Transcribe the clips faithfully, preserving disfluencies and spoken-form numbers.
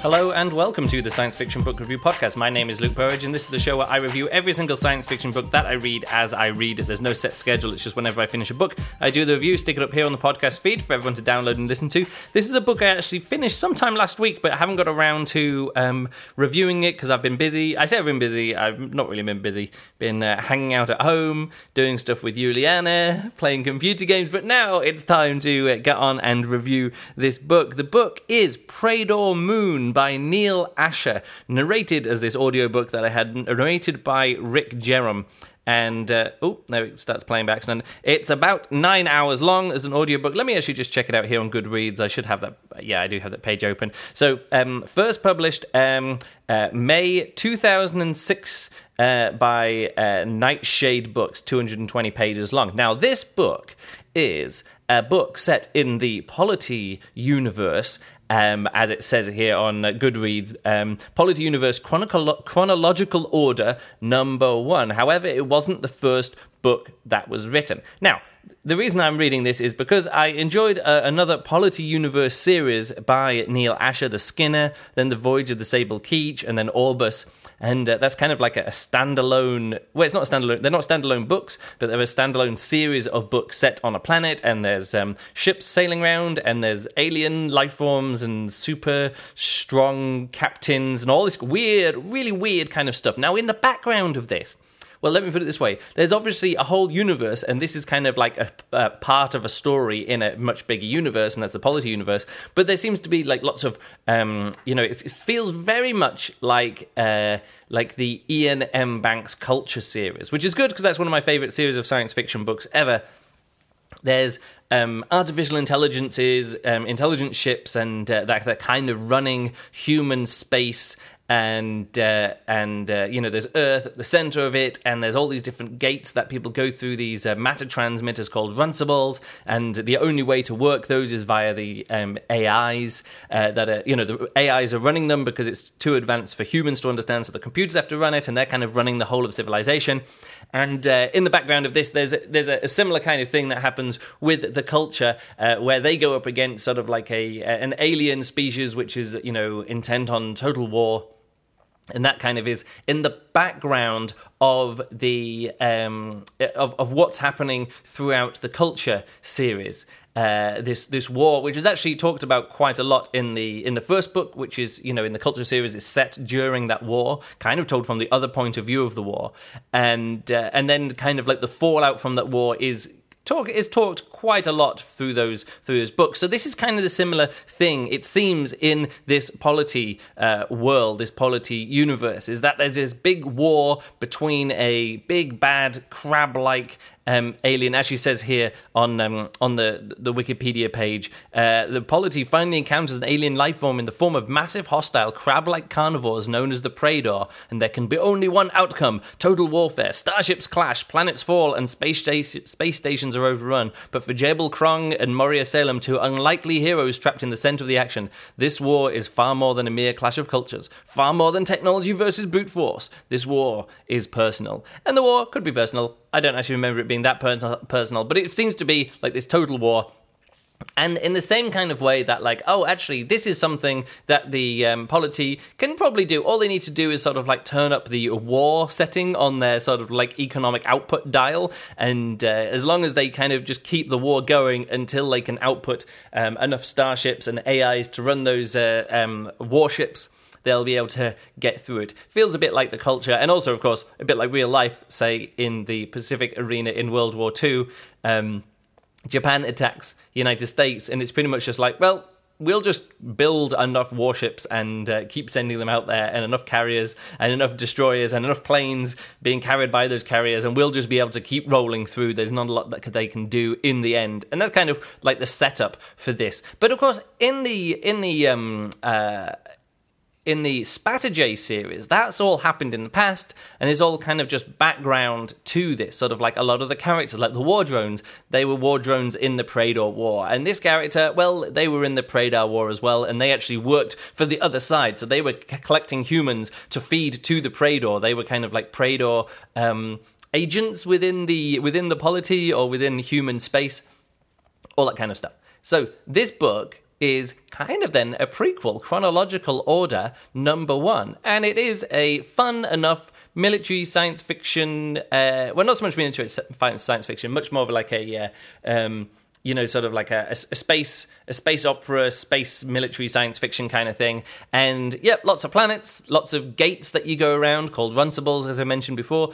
Hello and welcome to the Science Fiction Book Review Podcast. My name is Luke Burridge and this is the show where I review every single science fiction book that I read as I read it. There's no set schedule, it's just whenever I finish a book, I do the review, stick it up here on the podcast feed for everyone to download and listen to. This is a book I actually finished sometime last week, but I haven't got around to um, reviewing it because I've been busy. I say I've been busy, I've not really been busy. Been uh, hanging out at home, doing stuff with Juliana, playing computer games, but now it's time to uh, get on and review this book. The book is Praedor Moon by Neil Asher, narrated as this audiobook that I had, narrated by Rick Jerram. And, uh, oh, there it starts playing by accident. It's about nine hours long as an audiobook. Let me actually just check it out here on Goodreads. I should have that. Yeah, I do have that page open. So, um, first published um, uh, May two thousand six uh, by uh, Nightshade Books, two hundred twenty pages long. Now, this book is a book set in the Polity universe. Um, as it says here on uh, Goodreads, um, Polity Universe chronological, chronological order number one. However, it wasn't the first book that was written. Now, the reason I'm reading this is because I enjoyed uh, another Polity Universe series by Neil Asher, The Skinner, then The Voyage of the Sable Keech, and then Orbus. And uh, that's kind of like a, a standalone... Well, it's not a standalone... They're not standalone books, but they're a standalone series of books set on a planet, and there's um, ships sailing around, and there's alien life forms, and super strong captains, and all this weird, really weird kind of stuff. Now, in the background of this... Well, let me put it this way. There's obviously a whole universe, and this is kind of like a, a part of a story in a much bigger universe, and that's the Polity universe. But there seems to be like lots of, um, you know, it, it feels very much like uh, like the Ian M. Banks Culture series, which is good because that's one of my favourite series of science fiction books ever. There's um, artificial intelligences, um, intelligent ships, and uh, that, that kind of running human space. And, uh, and uh, you know, there's Earth at the center of it, and there's all these different gates that people go through, these uh, matter transmitters called Runcibles, and the only way to work those is via the um, A Is uh, that are, you know, the A Is are running them because it's too advanced for humans to understand, so the computers have to run it, and they're kind of running the whole of civilization. And uh, in the background of this, there's a, there's a, a similar kind of thing that happens with the Culture, uh, where they go up against sort of like a an alien species which is, you know, intent on total war. And that kind of is in the background of the um, of of what's happening throughout the Culture series. Uh, this this war, which is actually talked about quite a lot in the in the first book, which is, you know, in the Culture series, is set during that war, kind of told from the other point of view of the war, and uh, and then kind of like the fallout from that war is. Talk is talked quite a lot through those through those books. So this is kind of the similar thing, it seems, in this Polity uh, world, this Polity universe, is that there's this big war between a big bad crab-like um, alien, as she says here on um, on the the Wikipedia page. Uh, the Polity finally encounters an alien life form in the form of massive, hostile, crab-like carnivores known as the Praedor, and there can be only one outcome: total warfare. Starships clash, planets fall, and space sta- space stations are overrun. But for Jebel Krong and Moria Salem, two unlikely heroes trapped in the center of the action, this war is far more than a mere clash of cultures, far more than technology versus brute force. This war is personal, and the war could be personal. I don't actually remember it being that per- personal, but it seems to be like this total war. And in the same kind of way that, like, oh, actually, this is something that the um, Polity can probably do. All they need to do is sort of, like, turn up the war setting on their sort of, like, economic output dial. And uh, as long as they kind of just keep the war going until they can output um, enough starships and A Is to run those uh, um, warships, they'll be able to get through it. Feels a bit like the Culture, and also, of course, a bit like real life, say, in the Pacific arena in World War Two. Um, Japan attacks the United States, and it's pretty much just like, well, we'll just build enough warships and uh, keep sending them out there, and enough carriers, and enough destroyers, and enough planes being carried by those carriers, and we'll just be able to keep rolling through. There's not a lot that they can do in the end. And that's kind of like the setup for this. But, of course, in the... in the um, uh, In the Spatterjay series, that's all happened in the past, and is all kind of just background to this, sort of like a lot of the characters, like the War Drones, they were War Drones in the Praedor War, and this character, well, they were in the Praedor War as well, and they actually worked for the other side, so they were c- collecting humans to feed to the Praedor. They were kind of like Praedor um, agents within the within the Polity or within human space, all that kind of stuff. So this book is kind of then a prequel, chronological order number one. And it is a fun enough military science fiction, uh, well, not so much military science fiction, much more of like a, uh, um, you know, sort of like a, a, a space a space opera, space military science fiction kind of thing. And, yeah, lots of planets, lots of gates that you go around called Runcibles, as I mentioned before.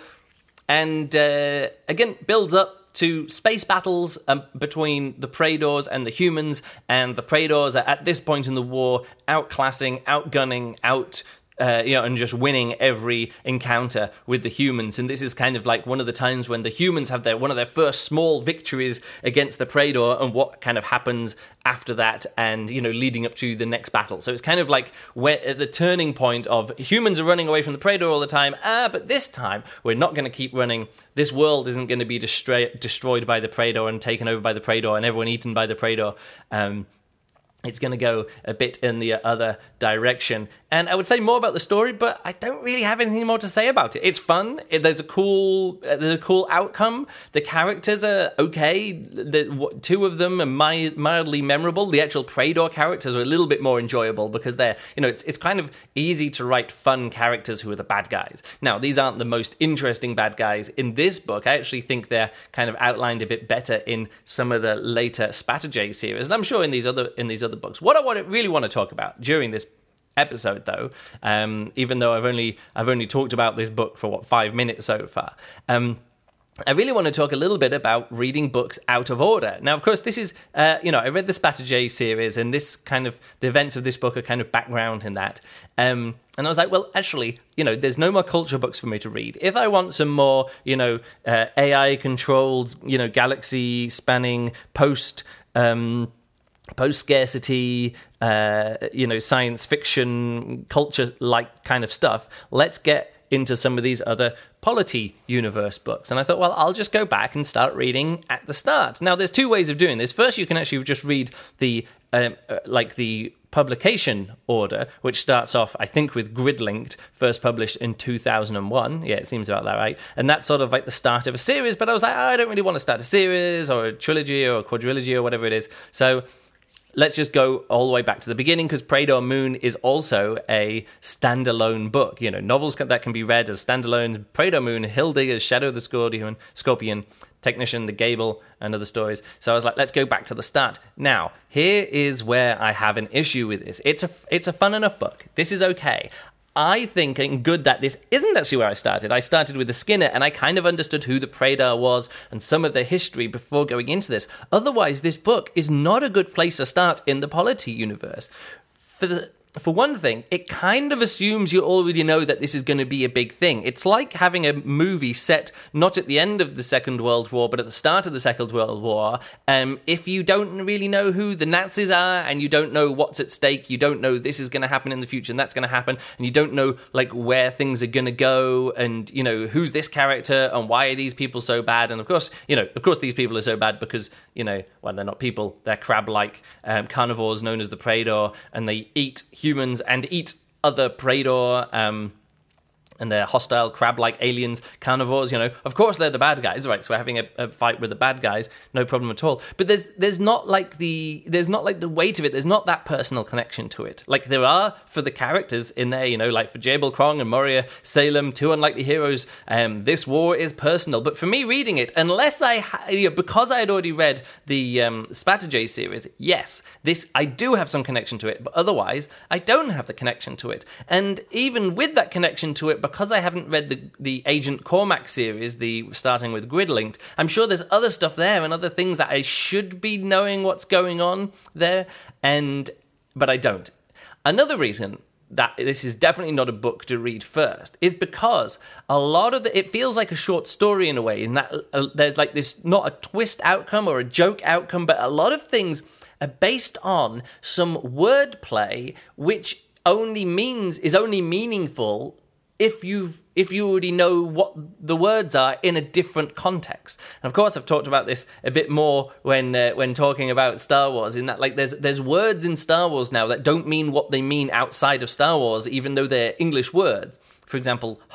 And, uh, again, builds up to space battles um, between the Praetors and the humans, and the Praetors are at this point in the war outclassing, outgunning, out uh, you know, and just winning every encounter with the humans. And this is kind of like one of the times when the humans have their one of their first small victories against the Praetor, and what kind of happens after that, and you know, leading up to the next battle. So it's kind of like where, at the turning point of humans are running away from the Praetor all the time. Ah, but this time we're not going to keep running. This world isn't going to be destroy- destroyed by the Praetor and taken over by the Praetor and everyone eaten by the Praetor. Um, It's going to go a bit in the other direction. And I would say more about the story, but I don't really have anything more to say about it. It's fun. It, there's a cool uh, there's a cool outcome. The characters are okay. The, w- two of them are mi- mildly memorable. The actual Praetor characters are a little bit more enjoyable because they're, you know, it's it's kind of easy to write fun characters who are the bad guys. Now, these aren't the most interesting bad guys in this book. I actually think they're kind of outlined a bit better in some of the later Spatterjay series, and I'm sure in these other in these other books. What I want to, really want to talk about during this episode, though, um, even though I've only I've only talked about this book for what five minutes so far, um, I really want to talk a little bit about reading books out of order. Now, of course, this is uh, you know I read the Spatterjay series, and this kind of the events of this book are kind of background in that. Um, and I was like, well, actually, you know, there's no more culture books for me to read. If I want some more, you know, uh, A I-controlled, you know, galaxy-spanning post. Um, post-scarcity, uh, you know, science fiction, culture-like kind of stuff, let's get into some of these other polity universe books. And I thought, well, I'll just go back and start reading at the start. Now, there's two ways of doing this. First, you can actually just read the, um, uh, like the publication order, which starts off, I think, with Gridlinked, first published in two thousand one. Yeah, it seems about that right. And that's sort of like the start of a series, but I was like, oh, I don't really want to start a series or a trilogy or a quadrilogy or whatever it is. So let's just go all the way back to the beginning, because Praetor Moon is also a standalone book. You know, novels that can be read as standalones. Praetor Moon, Hildegard's Shadow of the Scorpion, Scorpion, Technician, The Gable, and other stories. So I was like, let's go back to the start. Now, here is where I have an issue with this. It's a, it's a fun enough book. This is okay. I think it's good that this isn't actually where I started. I started with the Skinner, and I kind of understood who the Praetor was and some of their history before going into this. Otherwise, this book is not a good place to start in the polity universe. For the For one thing, it kind of assumes you already know that this is going to be a big thing. It's like having a movie set not at the end of the Second World War, but at the start of the Second World War. Um, if you don't really know who the Nazis are, and you don't know what's at stake, you don't know this is going to happen in the future and that's going to happen, and you don't know like where things are going to go, and you know who's this character and why are these people so bad. And of course, you know, of course these people are so bad because, you know, well, they're not people, they're crab-like um, carnivores known as the Praetor, and they eat humans and eat other Praetor, um, and they're hostile, crab-like aliens, carnivores, you know. Of course they're the bad guys, right? So we're having a, a fight with the bad guys, no problem at all. But there's there's not like the there's not like the weight of it. There's not that personal connection to it. Like there are for the characters in there, you know, like for Jabal Krong and Moria Salem, two unlikely heroes. Um, this war is personal. But for me reading it, unless I, ha- you know, because I had already read the um, Spatterjay series, yes, this I do have some connection to it. But otherwise, I don't have the connection to it. And even with that connection to it, because I haven't read the, the Agent Cormac series, the starting with Gridlinked, I'm sure there's other stuff there and other things that I should be knowing what's going on there, and but I don't. Another reason that this is definitely not a book to read first is because a lot of the, it feels like a short story in a way, in that uh, there's like this, not a twist outcome or a joke outcome, but a lot of things are based on some wordplay which only means, is only meaningful if you've if you already know what the words are in a different context. And of course, I've talked about this a bit more when uh, when talking about Star Wars, in that like there's there's words in Star Wars now that don't mean what they mean outside of Star Wars, even though they're English words. For example, hope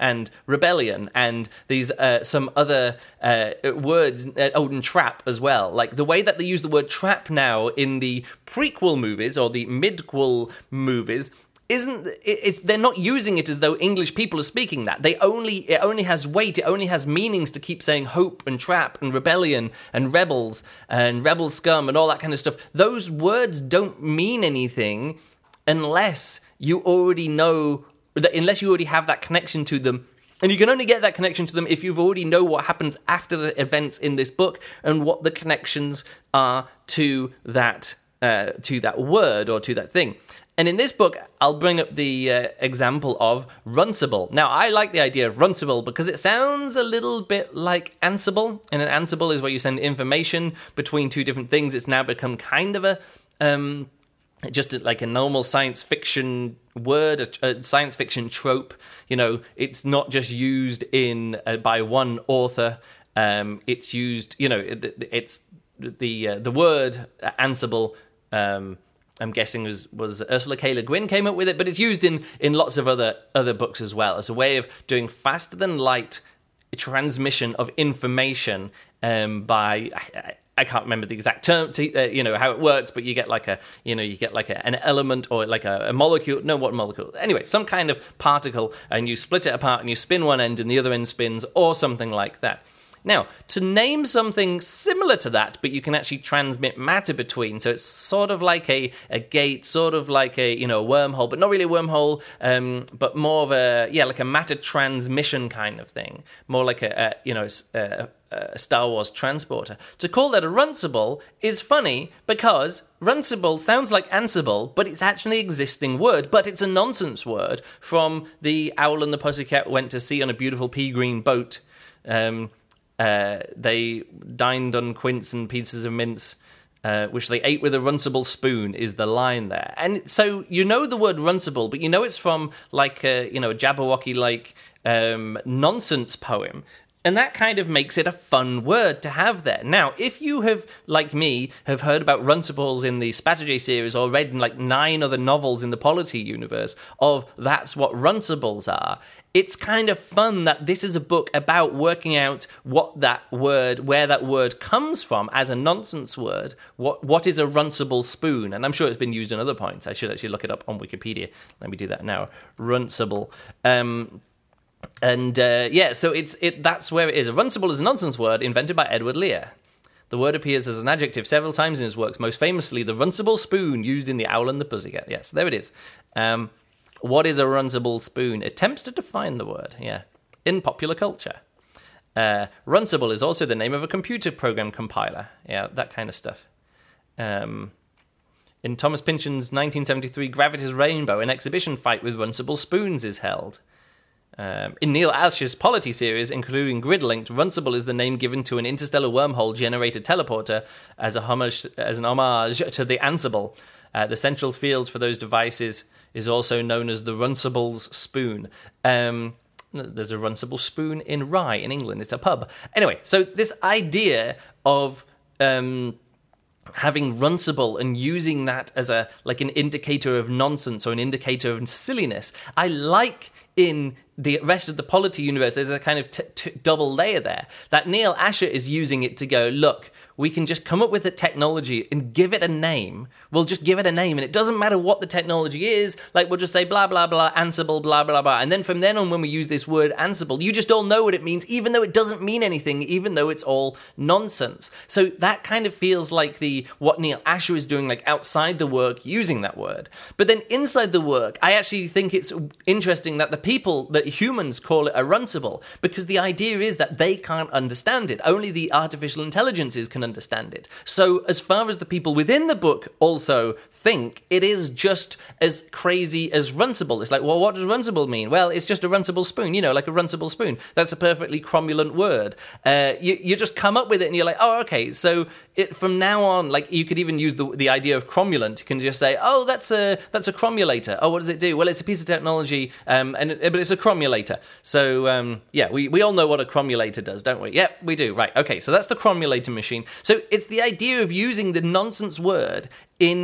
and rebellion and these uh, some other uh, words. Uh, oh, and trap as well. Like the way that they use the word trap now in the prequel movies or the midquel movies. Isn't it, it, they're not using it as though English people are speaking that. They only it only has weight, it only has meanings to keep saying hope and trap and rebellion and rebels and rebel scum and all that kind of stuff. Those words don't mean anything unless you already know that, unless you already have that connection to them. And you can only get that connection to them if you've already know what happens after the events in this book and what the connections are to that uh, to that word or to that thing. And in this book, I'll bring up the uh, example of Runcible. Now, I like the idea of Runcible because it sounds a little bit like Ansible. And an Ansible is where you send information between two different things. It's now become kind of a... Um, just like a normal science fiction word, a, a science fiction trope. You know, it's not just used in uh, by one author. Um, it's used, you know, it, it's the uh, the word Ansible... Um, I'm guessing was, was Ursula K. Le Guin came up with it, but it's used in, in lots of other, other books as well as a way of doing faster than light transmission of information um, by I, I can't remember the exact term, to, uh, you know how it works, but you get like a you know you get like a, an element or like a, a molecule. No, what molecule? Anyway, some kind of particle, and you split it apart and you spin one end and the other end spins, or something like that. Now, to name something similar to that, but you can actually transmit matter between, so it's sort of like a, a gate, sort of like a, you know, wormhole, but not really a wormhole, um, but more of a, yeah, like a matter transmission kind of thing, more like a, a you know, a, a Star Wars transporter. To call that a Runcible is funny because Runcible sounds like Ansible, but it's actually an existing word, but it's a nonsense word from the Owl and the Pussycat went to sea on a beautiful pea green boat. Um... Uh, they dined on quince and pieces of mince, uh, which they ate with a runcible spoon, is the line there. And so you know the word runcible, but you know it's from like a, you know, a Jabberwocky-like um, nonsense poem. And that kind of makes it a fun word to have there. Now, if you have, like me, have heard about Runcibles in the Spatterjay series or read like nine other novels in the Polity universe of that's what Runcibles are, it's kind of fun that this is a book about working out what that word, where that word comes from as a nonsense word. What What is a runcible spoon? And I'm sure it's been used in other points. I should actually look it up on Wikipedia. Let me do that now. Runcible. Um... And, uh, yeah, so it's it. that's where it is. A runcible is a nonsense word invented by Edward Lear. The word appears as an adjective several times in his works, most famously the runcible spoon used in The Owl and the Pussycat. Yes, there it is. Um, what is a runcible spoon? Attempts to define the word, yeah, in popular culture. Uh, runcible is also the name of a computer program compiler. Yeah, that kind of stuff. Um, in Thomas Pynchon's nineteen seventy-three Gravity's Rainbow, an exhibition fight with runcible spoons is held. Um, in Neil Ash's Polity series, including Gridlinked, Runcible is the name given to an interstellar wormhole-generated teleporter as a homage, as an homage to the Ansible. Uh, the central field for those devices is also known as the Runcible's spoon. Um, there's a Runcible spoon in Rye in England. It's a pub. Anyway, so this idea of um, having Runcible and using that as a like an indicator of nonsense or an indicator of silliness, I like. In the rest of the Polity universe, there's a kind of t- t- double layer there. That Neil Asher is using it to go, look, we can just come up with the technology and give it a name. We'll just give it a name, and it doesn't matter what the technology is. Like, we'll just say blah, blah, blah, Ansible, blah, blah, blah. And then from then on, when we use this word Ansible, you just all know what it means, even though it doesn't mean anything, even though it's all nonsense. So that kind of feels like the what Neil Asher is doing, like outside the work, using that word. But then inside the work, I actually think it's interesting that the people, that humans call it a Runcible, because the idea is that they can't understand it. Only the artificial intelligences can understand it. So as far as the people within the book also think, it is just as crazy as Runcible. It's like, well, what does Runcible mean? Well, it's just a runcible spoon, you know, like a runcible spoon. That's a perfectly cromulent word. Uh, you, you just come up with it and you're like, oh, okay, so it, from now on, like you could even use the, the idea of cromulent. You can just say, oh, that's a that's a cromulator. Oh, what does it do? Well, it's a piece of technology, um, and it, but it's a cromulator. So, um, yeah, we, we all know what a cromulator does, don't we? Yep, we do. Right, okay, so that's the cromulator machine. So it's the idea of using the nonsense word in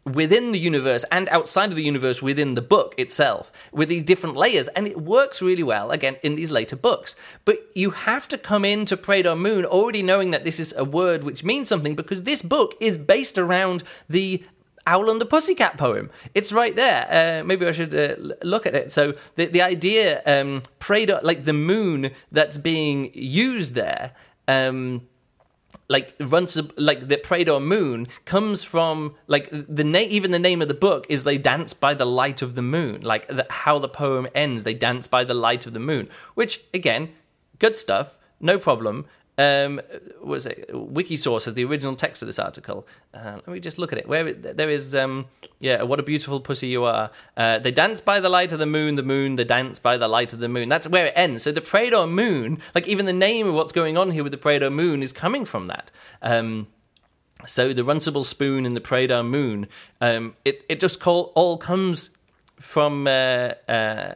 within the universe and outside of the universe within the book itself, with these different layers, and it works really well, again, in these later books. But you have to come into Prador Moon already knowing that this is a word which means something, because this book is based around the Owl and the Pussycat poem. It's right there. Uh, maybe I should uh, look at it. So the the idea, um, Prador, like the moon that's being used there, um, like runs like the Prador Moon comes from like the name. Even the name of the book is "They Dance by the Light of the Moon." Like the, how the poem ends, they dance by the light of the moon. Which again, good stuff, no problem. Um, what was it? Wikisource has the original text of this article. Uh, let me just look at it. Where it, there is, um, yeah, what a beautiful pussy you are. Uh, they dance by the light of the moon, the moon, they dance by the light of the moon. That's where it ends. So the Prador Moon, like even the name of what's going on here with the Prador Moon is coming from that. Um, so the Runcible Spoon and the Prador Moon, um, it, it just call, all comes from, uh, uh,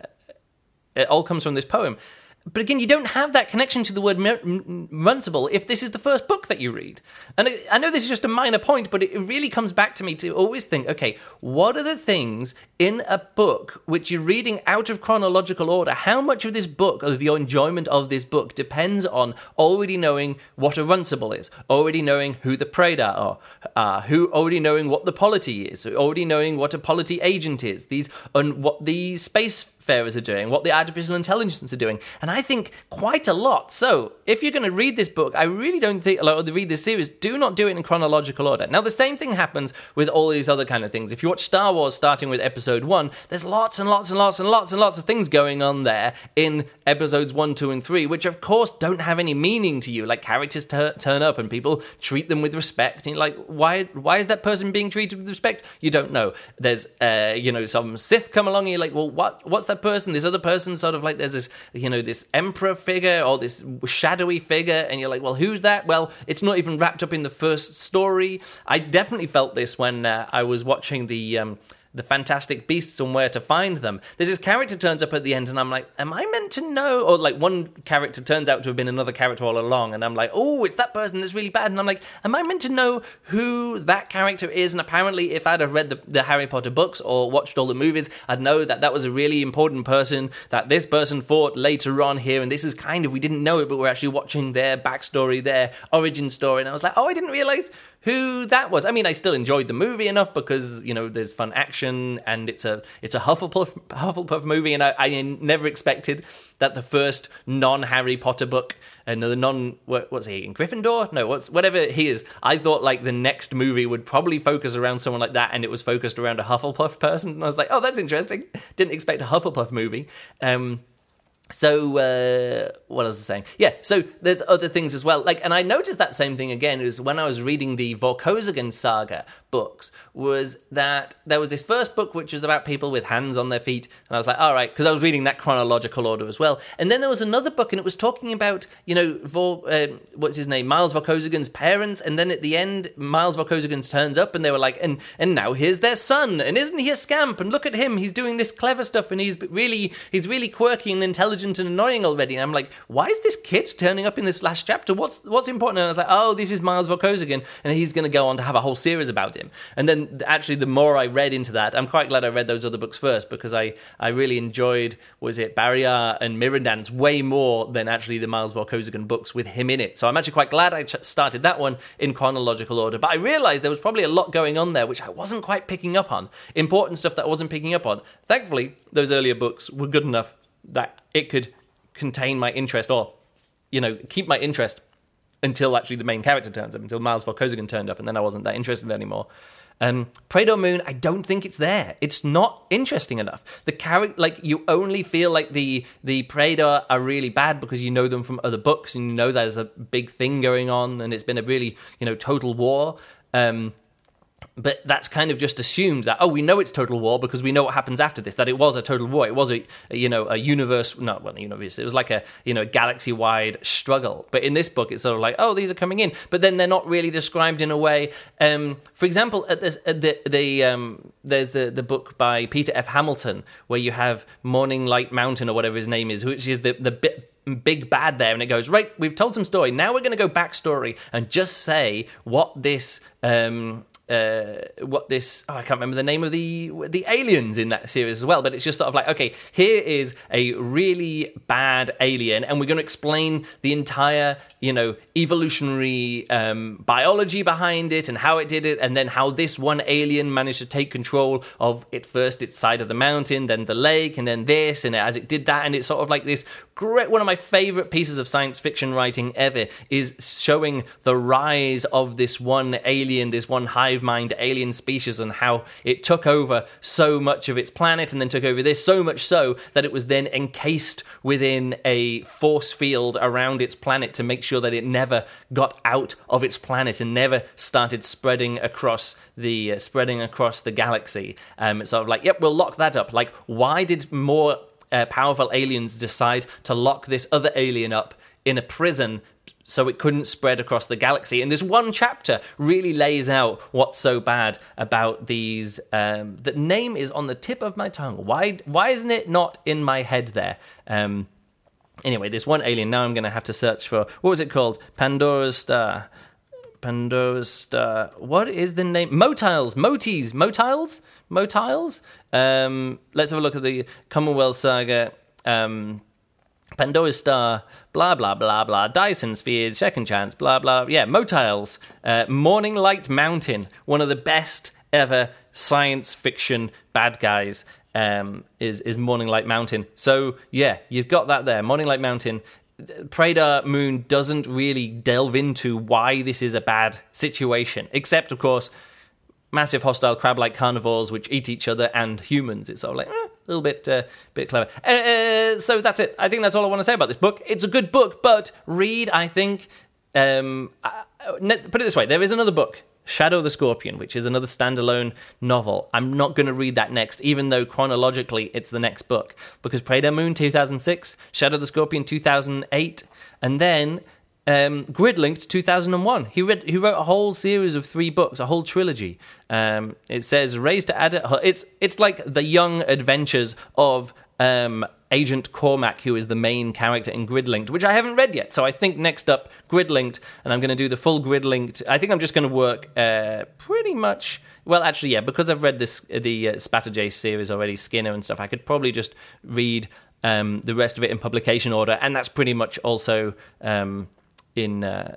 it all comes from this poem. But again, you don't have that connection to the word Runcible if this is the first book that you read. And I know this is just a minor point, but it really comes back to me to always think, okay, what are the things in a book which you're reading out of chronological order? How much of this book, or the enjoyment of this book, depends on already knowing what a Runcible is, already knowing who the Prador are, uh, who already knowing what the polity is, already knowing what a polity agent is, these and what the space farers are doing, what the artificial intelligence are doing, and I think quite a lot. So, if you're going to read this book, I really don't think, or read this series, do not do it in chronological order. Now, the same thing happens with all these other kind of things. If you watch Star Wars starting with episode one, there's lots and lots and lots and lots and lots of things going on there in episodes one, two, and three, which of course don't have any meaning to you. Like, characters t- turn up and people treat them with respect, and you're like, why, why is that person being treated with respect? You don't know. There's, uh, you know, some Sith come along and you're like, well, what, what's that person, this other person, sort of like there's this, you know, this emperor figure or this shadowy figure, and you're like, well, who's that? Well, it's not even wrapped up in the first story. I definitely felt this when uh, I was watching the um, the Fantastic Beasts and Where to Find Them. There's this character turns up at the end, and I'm like, am I meant to know? Or like one character turns out to have been another character all along, and I'm like, oh, it's that person that's really bad. And I'm like, am I meant to know who that character is? And apparently, if I'd have read the, the Harry Potter books or watched all the movies, I'd know that that was a really important person, that this person fought later on here, and this is kind of, we didn't know it, but we're actually watching their backstory, their origin story. And I was like, oh, I didn't realize who that was. I mean, I still enjoyed the movie enough because, you know, there's fun action and it's a it's a Hufflepuff Hufflepuff movie, and I, I never expected that the first non-Harry Potter book, and the non what, what's he in Gryffindor? No, what's whatever he is. I thought like the next movie would probably focus around someone like that, and it was focused around a Hufflepuff person. And I was like, oh, that's interesting. Didn't expect a Hufflepuff movie. Um, So, uh, what was I saying? Yeah, so there's other things as well. Like, and I noticed that same thing again is when I was reading the Vorkosigan saga books, was that there was this first book which was about people with hands on their feet, and I was like, all right, because I was reading that chronological order as well. And then there was another book, and it was talking about, you know, Vor, uh, what's his name, Miles Vorkosigan's parents, and then at the end, Miles Vorkosigan turns up, and they were like, and and now here's their son, and isn't he a scamp? And look at him, he's doing this clever stuff, and he's really, he's really quirky and intelligent and annoying already. And I'm like, why is this kid turning up in this last chapter? What's what's important? And I was like, oh, this is Miles Vorkosigan, and he's going to go on to have a whole series about him. And then actually, the more I read into that, I'm quite glad I read those other books first, because I, I really enjoyed, was it Barrier and Mirrodance way more than actually the Miles Vorkosigan books with him in it. So I'm actually quite glad I ch- started that one in chronological order. But I realized there was probably a lot going on there which I wasn't quite picking up on. Important stuff that I wasn't picking up on. Thankfully, those earlier books were good enough that it could contain my interest, or, you know, keep my interest until actually the main character turns up, until Miles Vorkosigan turned up, and then I wasn't that interested anymore. Um, Prador Moon, I don't think it's there. It's not interesting enough. The character, like, you only feel like the the Prador are really bad because you know them from other books, and you know there's a big thing going on, and it's been a really, you know, total war. Um, But that's kind of just assumed that, oh, we know it's total war because we know what happens after this, that it was a total war. It was a, a you know, a universe, not well, a universe, it was like a, you know, galaxy-wide struggle. But in this book, it's sort of like, oh, these are coming in. But then they're not really described in a way. Um, for example, at this, at the, the, um, there's the, the book by Peter F. Hamilton, where you have Morning Light Mountain, or whatever his name is, which is the, the bit, big bad there, and it goes, right, we've told some story, now we're going to go backstory and just say what this um uh, what this oh, I can't remember the name of the the aliens in that series as well, but it's just sort of like, okay, here is a really bad alien, and we're going to explain the entire, you know, evolutionary um, biology behind it and how it did it, and then how this one alien managed to take control of it first its side of the mountain, then the lake, and then this, and as it did that, and it's sort of like this great, one of my favorite pieces of science fiction writing ever is showing the rise of this one alien, this one hive mind alien species, and how it took over so much of its planet, and then took over this, so much so that it was then encased within a force field around its planet to make sure that it never got out of its planet and never started spreading across the uh, spreading across the galaxy. Um, it's sort of like, yep, we'll lock that up. Like, why did more uh, powerful aliens decide to lock this other alien up in a prison so it couldn't spread across the galaxy? And this one chapter really lays out what's so bad about these. Um, the name is on the tip of my tongue. Why? Why isn't it not in my head there? Um, anyway, this one alien. Now I'm going to have to search for, what was it called? Pandora's Star. Pandora's Star. What is the name? Motiles. Moties. Motiles. Motiles. Um, let's have a look at the Commonwealth Saga. Um, Pandora's Star, blah, blah, blah, blah, Dyson Sphere, Second Chance, blah, blah. Yeah, Motiles. Uh, Morning Light Mountain, one of the best ever science fiction bad guys, um, is, is Morning Light Mountain. So, yeah, you've got that there. Morning Light Mountain. Praetor Moon doesn't really delve into why this is a bad situation, except, of course, massive hostile crab-like carnivores which eat each other and humans. It's sort of like, eh, a little bit uh, bit clever. Uh, so that's it. I think that's all I want to say about this book. It's a good book, but read, I think... Um, uh, put it this way, there is another book, Shadow the Scorpion, which is another standalone novel. I'm not going to read that next, even though chronologically it's the next book, because Praetor Moon, two thousand six, Shadow the Scorpion, two thousand eight, and then... Um, Gridlinked, two thousand one. He read. He wrote a whole series of three books, a whole trilogy. Um, it says "Raised to Adult." It's it's like the young adventures of um, Agent Cormac, who is the main character in Gridlinked, which I haven't read yet. So I think next up, Gridlinked, and I'm going to do the full Gridlinked. I think I'm just going to work uh, pretty much. Well, actually, yeah, because I've read this the uh, Spatterjay series already, Skinner and stuff. I could probably just read um, the rest of it in publication order, and that's pretty much also. Um, in uh,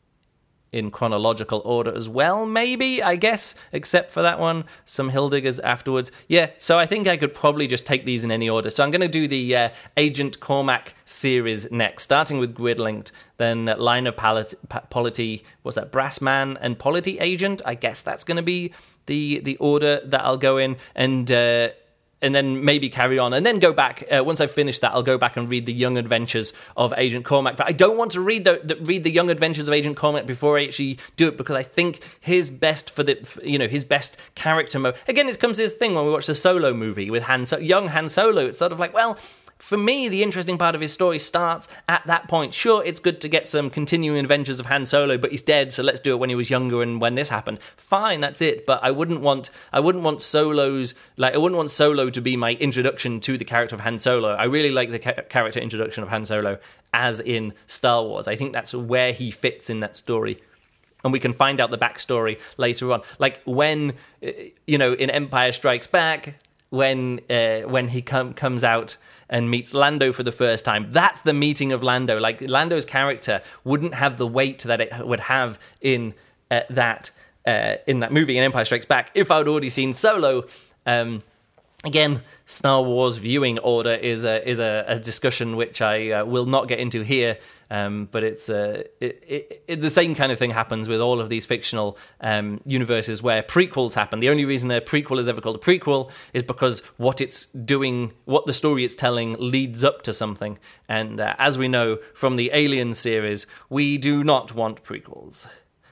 in chronological order as well, maybe, I guess, except for that one, some Hildegger's afterwards. Yeah, so I think I could probably just take these in any order. So I'm going to do the uh, Agent Cormac series next, starting with Gridlinked, then Line of Polit- Polity, what's that, Brassman and Polity Agent? I guess that's going to be the, the order that I'll go in, and... Uh, and then maybe carry on, and then go back. Uh, once I've finished that, I'll go back and read the Young Adventures of Agent Cormac. But I don't want to read the, the read the Young Adventures of Agent Cormac before I actually do it, because I think his best for the you know his best character mode. Again, it comes to this thing when we watch the Solo movie with Han, so- young Han Solo. It's sort of like, well. For me, the interesting part of his story starts at that point. Sure, it's good to get some continuing adventures of Han Solo, but he's dead, so let's do it when he was younger and when this happened. Fine, that's it. But I wouldn't want, I wouldn't want Solo's, like, I wouldn't want Solo to be my introduction to the character of Han Solo. I really like the ca- character introduction of Han Solo as in Star Wars. I think that's where he fits in that story. And we can find out the backstory later on. Like when, you know, in Empire Strikes Back, when uh, when he com- comes out and meets Lando for the first time. That's the meeting of Lando. Like, Lando's character wouldn't have the weight that it would have in uh, that uh, in that movie, in Empire Strikes Back, if I'd already seen Solo. Um, again, Star Wars viewing order is a is a, a discussion which I uh, will not get into here. Um, but it's uh, it, it, it, the same kind of thing happens with all of these fictional um, universes where prequels happen. The only reason a prequel is ever called a prequel is because what it's doing, what the story it's telling, leads up to something. And uh, as we know from the Alien series, we do not want prequels.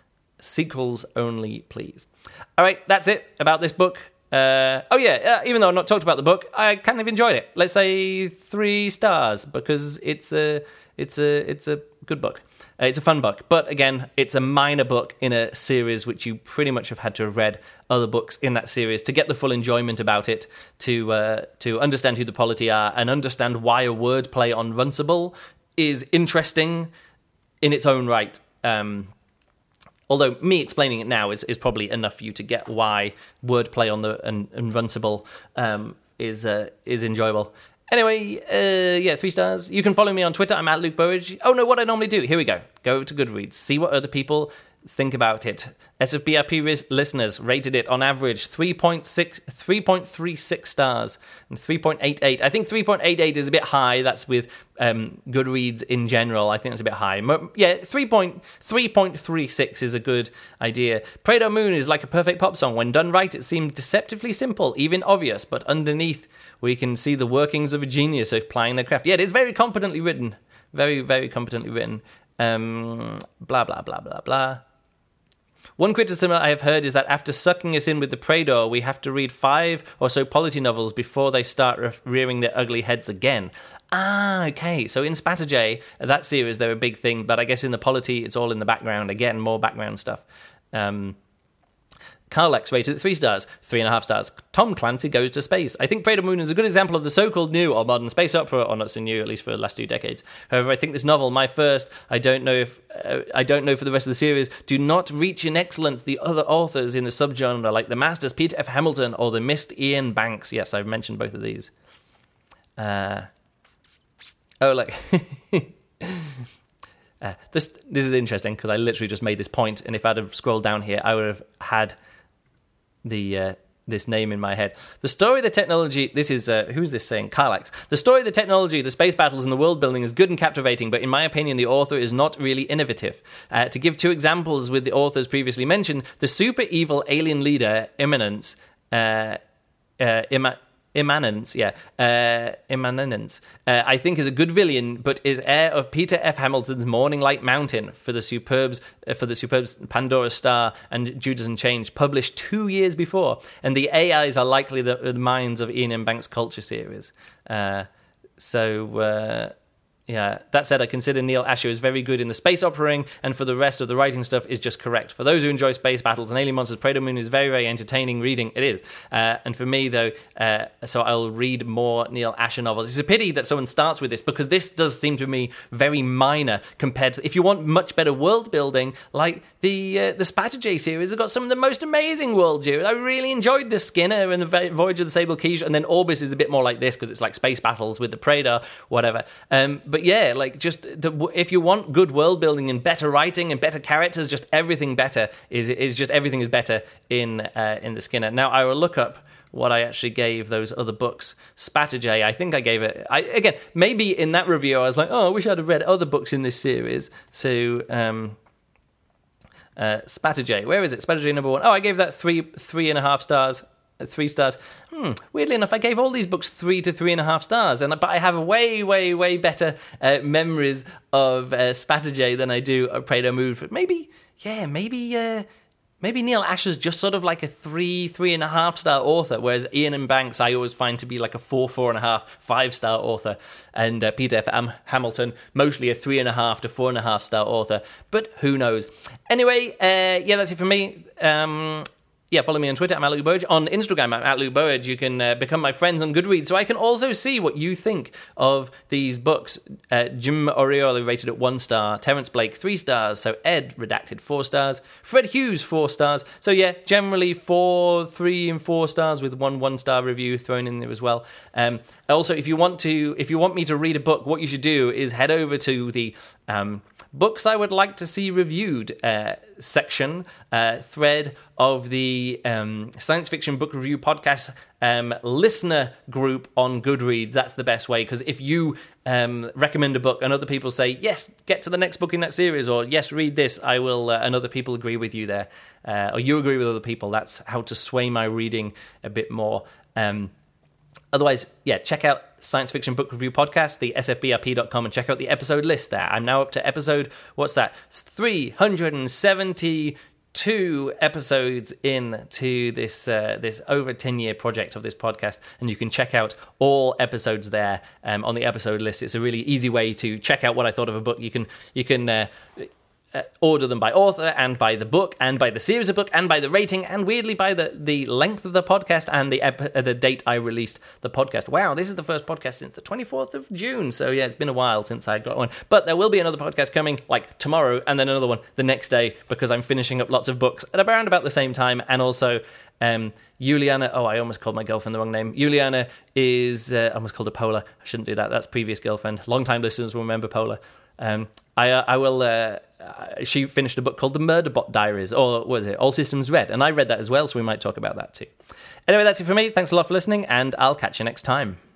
Sequels only, please. All right, that's it about this book. Uh, oh yeah, uh, even though I've not talked about the book, I kind of enjoyed it. Let's say three stars, because it's a... It's a it's a good book. Uh, it's a fun book. But again, it's a minor book in a series which you pretty much have had to have read other books in that series to get the full enjoyment about it, to uh, to understand who the Polity are, and understand why a wordplay on Runcible is interesting in its own right. Um, Although me explaining it now is, is probably enough for you to get why wordplay on the and, and Runcible um, is uh, is enjoyable. Anyway, uh, yeah, three stars. You can follow me on Twitter. I'm at Luke Burridge. Oh no, what I normally do. Here we go. Go over to Goodreads. See what other people think about it. S F B R P ris- listeners rated it on average three point six, three point three six stars and three point eight eight. I think three point eight eight is a bit high. That's with um, Goodreads in general. I think that's a bit high. Mo- yeah, three point three six is a good idea. Prado Moon is like a perfect pop song. When done right, it seemed deceptively simple, even obvious, but underneath we can see the workings of a genius applying their craft. Yeah, it is very competently written. Very, very competently written. Um, blah, blah, blah, blah, blah. One criticism I have heard is that after sucking us in with the Prado, we have to read five or so polity novels before they start re- rearing their ugly heads again. Ah, okay. So in Spatterjay, that series, they're a big thing, but I guess in the polity, it's all in the background. Again, more background stuff. Um... Carlex rated it three stars, three and a half stars. Tom Clancy Goes to Space. I think Prado Moon is a good example of the so-called new or modern space opera, or not so new, at least for the last two decades. However, I think this novel, my first, I don't know if uh, I don't know for the rest of the series, do not reach in excellence the other authors in the subgenre, like the Masters Peter F. Hamilton or the Mist Ian Banks. Yes, I've mentioned both of these. Uh, oh, like. uh, this this is interesting because I literally just made this point, and if I'd have scrolled down here, I would have had the uh, this name in my head. The story, the technology, this is, uh, who is this saying? Carlax. The story, the technology, the space battles, and the world building is good and captivating, but in my opinion, the author is not really innovative. Uh, to give two examples with the authors previously mentioned, the super evil alien leader, Immanence, uh, uh, Imma- Immanence, yeah, uh, Immanence, uh, I think is a good villain, but is heir of Peter F. Hamilton's Morning Light Mountain for the superbs uh, for the superbs Pandora Star and Judas Unchained, published two years before, and the A Is are likely the, the minds of Ian M. Banks' Culture series. Uh, so. Uh, Yeah, that said, I consider Neil Asher is very good in the space operaing, and for the rest of the writing stuff is just correct. For those who enjoy space battles and alien monsters, Prado Moon is very, very entertaining reading. It is. Uh, and for me, though, uh, so I'll read more Neil Asher novels. It's a pity that someone starts with this, because this does seem to me very minor compared to... If you want much better world building, like the uh, the Spatterjay series has got some of the most amazing world building. I really enjoyed the Skinner and the Voyage of the Sable Quiche, and then Orbis is a bit more like this, because it's like space battles with the Prado, whatever. Um, but But yeah, like just the, if you want good world building and better writing and better characters, just everything better is is just everything is better in uh, in the Skinner. Now I will look up what I actually gave those other books. Spatterjay, I think I gave it. I, again, maybe in that review I was like, oh, I wish I'd have read other books in this series. So um, uh, Spatterjay, where is it? Spatterjay number one. Oh, I gave that three three and a half stars. Three stars. Hmm. Weirdly enough, I gave all these books three to three and a half stars, and but I have way, way, way better uh, memories of uh, Spatterjay than I do of Prado Moon. Maybe, yeah, maybe, uh, maybe Neil Asher's just sort of like a three, three and a half star author, whereas Ian M. Banks I always find to be like a four, four and a half, five star author, and uh, Peter F. M. Hamilton mostly a three and a half to four and a half star author. But who knows? Anyway, uh, yeah, that's it for me. Um, Yeah, follow me on Twitter, I'm at Luke Burridge. On Instagram, I'm at Luke Burridge. You can uh, become my friends on Goodreads, so I can also see what you think of these books. Uh, Jim Oriole rated it one star. Terence Blake, three stars. So Ed, redacted, four stars. Fred Hughes, four stars. So yeah, generally four, three, and four stars with one one-star review thrown in there as well. Um, also, if you want to, if you want me to read a book, what you should do is head over to the... Um, Books I would like to see reviewed uh, section, uh, thread of the um, Science Fiction Book Review Podcast um, listener group on Goodreads. That's the best way, because if you um, recommend a book and other people say, yes, get to the next book in that series, or yes, read this, I will, uh, and other people agree with you there, uh, or you agree with other people, that's how to sway my reading a bit more. Um, Otherwise, yeah, check out Science Fiction Book Review Podcast, the S F B R P dot com, and check out the episode list there. I'm now up to episode, what's that? It's three hundred seventy-two episodes into this uh, this over ten-year project of this podcast, and you can check out all episodes there um, on the episode list. It's a really easy way to check out what I thought of a book. You can... You can uh, uh, order them by author and by the book and by the series of book and by the rating and weirdly by the, the length of the podcast and the ep- uh, the date I released the podcast. Wow, this is the first podcast since the twenty-fourth of June. So yeah, it's been a while since I got one. But there will be another podcast coming like tomorrow and then another one the next day because I'm finishing up lots of books at around about the same time. And also um, Juliana, oh, I almost called my girlfriend the wrong name. Juliana is, uh, I almost called her Pola. I shouldn't do that. That's previous girlfriend. Long-time listeners will remember Pola. Um, I uh, I will. Uh, she finished a book called The Murderbot Diaries, or what was it? All Systems Red, and I read that as well, so we might talk about that too. Anyway, that's it for me. Thanks a lot for listening, and I'll catch you next time.